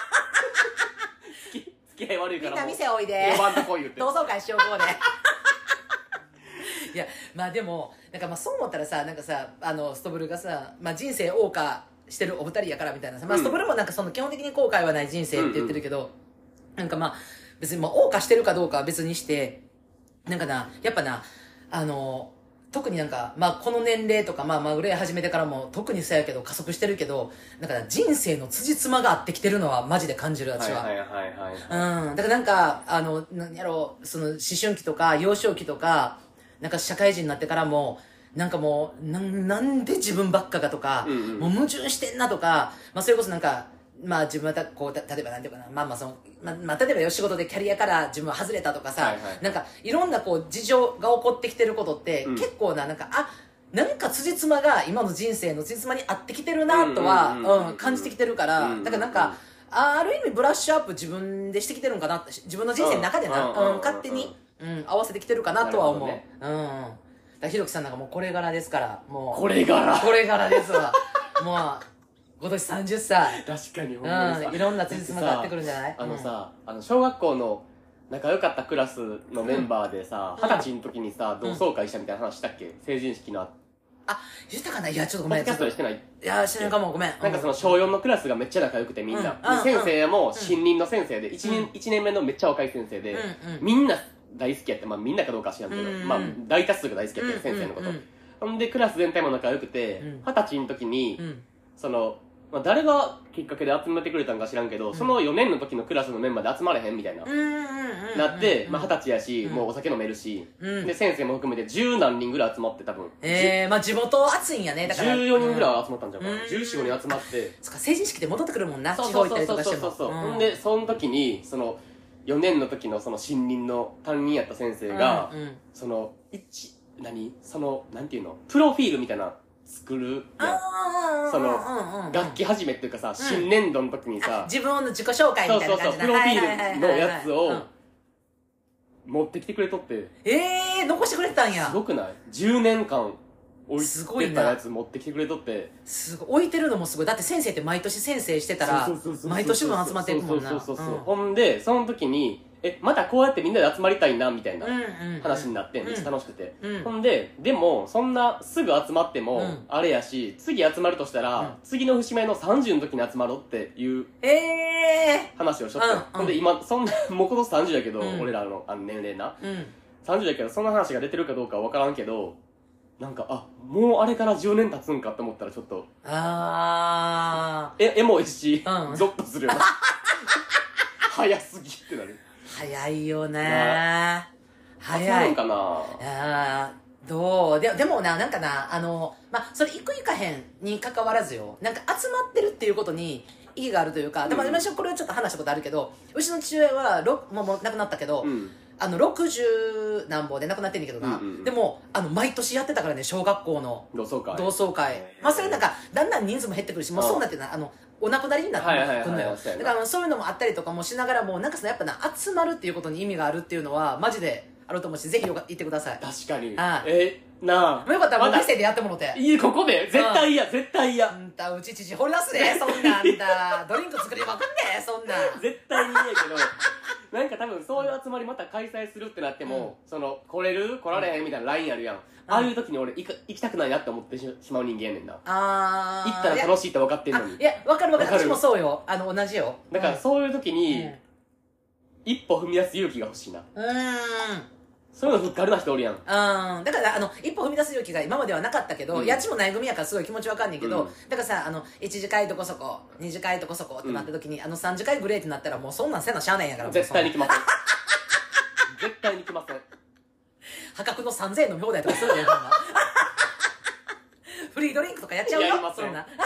付き合い悪いからみんな店おいで呼ばんとこい言って同窓会しようこうでいやまあでもなんかまあそう思ったらさ、なんかさあのストブルがさ、まあ、人生謳歌してるお二人やからみたいなさ、まあ、ストブルもなんかその基本的に後悔はない人生って言ってるけど、うんうん、なんかまあ別にまあ謳歌してるかどうかは別にして、なんかなやっぱなあの特になんかまあこの年齢とかまあまあ売れ始めてからも特にそうやけど加速してるけど、なんか人生の辻褄が合ってきてるのはマジで感じる私は。 はいはいはいはい、 うん、だからなんかあのなんやろう、その思春期とか幼少期とかなんか社会人になってからもなんかもう な, なんで自分ばっかがとか、うんうん、もう矛盾してんなとか、まあ、それこそなんかまあ自分はたこうた例えばなんていうかな、まあまあそのまあ、まあ、例えばよ仕事でキャリアから自分は外れたとかさ、はいはい、なんかいろんなこう事情が起こってきてることって、うん、結構ななんかあなんか辻褄が今の人生の辻褄に合ってきてるなとは感じてきてるから、だからなんかある意味ブラッシュアップ自分でしてきてるんかな、自分の人生の中でな、うんうん、勝手に、うん、合わせてきてるかなとは思う、ね、うんだひろきさんなんかもうこれ柄ですから、もうこれ柄これ柄ですわもう今年さんじゅっさい、 確かにほんまにさ、うん、いろんな辻褄が合ってくるんじゃない？ あのさ、うん、あの小学校の仲良かったクラスのメンバーでさ、二十、うん、歳の時にさ同窓会したみたいな話したっけ？成人式のあ、言ったかな？いやちょっとごめん、 ポッドキャストでしてない？ いやしてないかも、ごめん。 なんかその小よんのクラスがめっちゃ仲良くてみんな、うん、で先生も新任の先生で いちねん、うん、いちねんめのめっちゃ若い先生で、うんうん、みんな大好きやって、まあみんなかどうかは知らんけど、うんうん、まあ大多数が大好きやって、うん、先生のこと、うんうん、ほんでクラス全体も仲良くて、二十、歳の時に、うん、そのまあ、誰がきっかけで集めてくれたんか知らんけど、うん、そのよねんの時のクラスのメンバーで集まれへんみたいな、なって、まあ、はたちやし、うん、もうお酒飲めるし、うん、で先生も含めて十何人ぐらい集まって多分ええー、まあ地元熱いんやね、だからじゅうよにんぐらい集まったんじゃんか、うん、じゅうよん、ごにん集まってそっか、成人式で戻ってくるもんな、 そうそうそうそうそうそう、ほんでその時にそのよねんの時のその新任の担任やった先生が、うんうん、その一何そのなんていうのプロフィールみたいな作るやん、その楽器始めっていうかさ、新年度の時にさ自分の自己紹介みたいな感じだ、 そうそうそう、プロフィールのやつを持ってきてくれとって、 ええー、残してくれてたんや。 すごくない？じゅうねんかん置いてたやつ持ってきてくれとって、 すごい置いてるのもすごい。だって先生って毎年先生してたら毎年分集まっていくもんな。 そうそうそうそう、うん、ほんでその時にえまたこうやってみんなで集まりたいなみたいな話になって、めっちゃ楽しくて、うんうん、ほんででもそんなすぐ集まってもあれやし、次集まるとしたら、うん、次の節目のさんじゅうの時に集まろうっていう話をしとって、えー、ほんで今そんなもう今年さんじゅうやけど、うん、俺らのあの年齢な、うん、さんじゅうやけどそんな話が出てるかどうかは分からんけど、なんかあもうあれからじゅうねん経つんかって思ったらちょっとあーえエモいし、うん、ゾッとするよな早すぎってなる。 早いよね、 早い。集まるんかなあどうででもな、なんかな、あの、まあ、それ行く行かへんに関わらずよ、なんか集まってるっていうことに意義があるというか、うん、でも私これはちょっと話したことあるけど、うちの父親はろもうもう亡くなったけど、うん、あのろくじゅう何本で亡くなってんねんけどな、うんうんうん、でもあの毎年やってたからね、小学校の同窓会同窓会、まあそれなんかだんだん人数も減ってくるし、もうそうなってな、あのお亡くなりになってくるのよ。だからそういうのもあったりとかもしながらも、なんかさやっぱな、集まるっていうことに意味があるっていうのはマジであると思うし、ぜひよか言ってください。 確かに。 ああえー、なあよかったらもう店でやってもろていい、ここで絶対嫌、絶対嫌。 あんたうち父掘り出すで、そんなんだドリンク作りまくんで、そんなん絶対に嫌やけどなんか多分そういう集まりまた開催するってなっても、うん、その来れる来られへんみたいなラインあるやん、ああいう時に俺行く行きたくないなって思ってしまう人間やねんな。あー行ったら楽しいって分かってんのに。 いや分かる分かる、私もそうよ、あの同じよ。 だからそういう時に、うん、一歩踏み出す勇気が欲しいな。うーんそういうのふっかるな人おるやん。うん。 だからあの一歩踏み出す勇気が今まではなかったけど、うん、やっちもない組やからすごい気持ちわかんねんけど、うん、だからさ、あのいち次会どこそこに次会どこそこってなった時に、うん、あのさん次会グレーってなったらもうそんなんせなしゃあないんやから。 絶対に来ません絶対に来ません。 破格のさんぜんえん飲み放題とかするでフリードリンクとかやっちゃうよ。 やりません。 そんな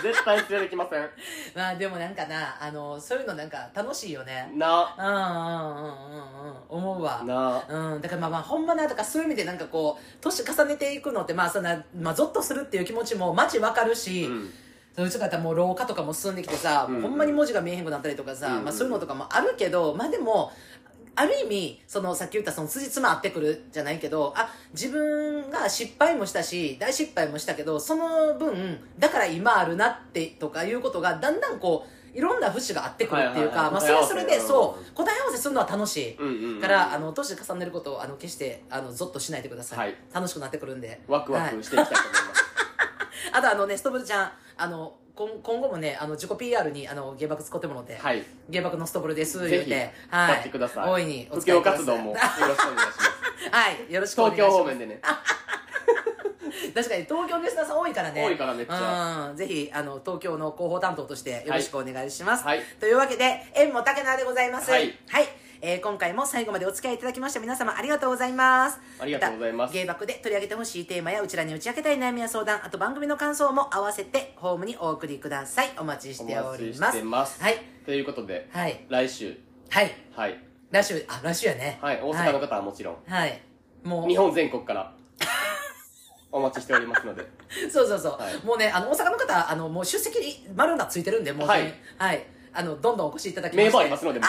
絶対連れてきません。 まあでもなんかな、あの、そういうのなんか楽しいよね。 な。 うんうんうんうんうん。思うわ。 な。 うん。だからまあまあ、ほんまな、だからそういう意味でなんかこう、年重ねていくのって、まあそんな、まあゾッとするっていう気持ちもマジわかるし、うん、そういう人方もう老化とかも進んできてさ、うん、もうほんまに文字が見えへんくなったりとかさ、うん、まあそういうのとかもあるけど、まあでも、ある意味、その、さっき言ったその辻褄合ってくるじゃないけど、あ、自分が失敗もしたし、大失敗もしたけど、その分、だから今あるなって、とかいうことが、だんだんこう、いろんな節が合ってくるっていうか、まあそれはそれで、そう、答え合わせするのは楽しい。うんうんうん、から、あの、年重ねることを、あの、決して、あの、ゾッとしないでください。はい、楽しくなってくるんで。 ワクワクしていきたいと思います。はい、 あとあのね、ストブルちゃん、あの、今後もね、あの、自己 ピーアール に、あの、芸爆使ってもらって、はい。芸爆のストブルです、言って、 はい。使ってください。 大いにお使いください。布教活動もよろしくお願いします。 はい。よろしくお願いします。 東京方面でね。 確かに、東京のリスナーさん多いからね。 多いからめっちゃ。 うん。ぜひ、あの、東京の広報担当としてよろしくお願いします。はい。というわけで、縁も竹縄でございます。はい。はい。えー、今回も最後までお付き合いいただきました皆様ありがとうございます。 ありがとうございます。 芸爆で取り上げてほしいテーマやうちらに打ち明けたい悩みや相談、あと番組の感想も合わせてホームにお送りください。お待ちしております。 お待ちしてます。はい。ということで、はい。来週。 はい。 はい。 来週、あ、来週やね。 はい。大阪の方はもちろん。 はい。 もう。日本全国から。お待ちしておりますので。 そうそうそう。はい、もうね、あの、大阪の方、あの、もう出席丸がついてるんで、もうね、はい。はい。あの、どんどんお越しいただきまして。 名簿ありますので、もう。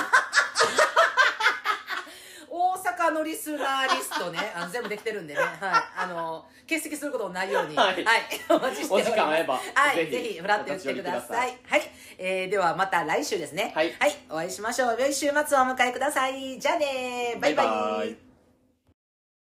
大阪のリスナーリストね、あの全部できてるんでね、はい。あの、欠席することのないように、はい。はい、お待ちしております。 お時間合えば。 はい。ぜひ、フラッと来てください。はい。えー、ではまた来週ですね。はい。はい。お会いしましょう。良い週末をお迎えください。じゃあねー。バイバイ。バイバイ。